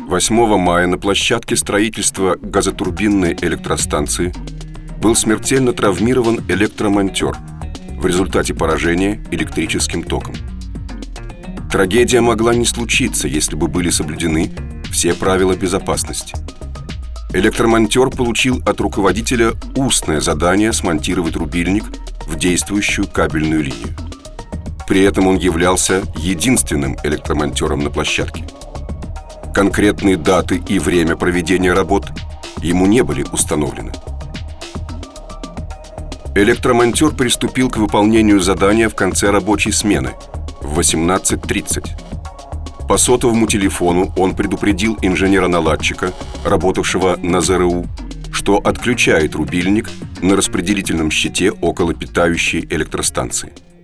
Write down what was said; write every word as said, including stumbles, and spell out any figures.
восьмого мая на площадке строительства газотурбинной электростанции был смертельно травмирован электромонтер в результате поражения электрическим током. Трагедия могла не случиться, если бы были соблюдены все правила безопасности. Электромонтер получил от руководителя устное задание смонтировать рубильник в действующую кабельную линию. При этом он являлся единственным электромонтером на площадке. Конкретные даты и время проведения работ ему не были установлены. Электромонтер приступил к выполнению задания в конце рабочей смены в восемнадцать тридцать. По сотовому телефону он предупредил инженера-наладчика, работавшего на ЗРУ, что отключает рубильник на распределительном щите около питающей электростанции.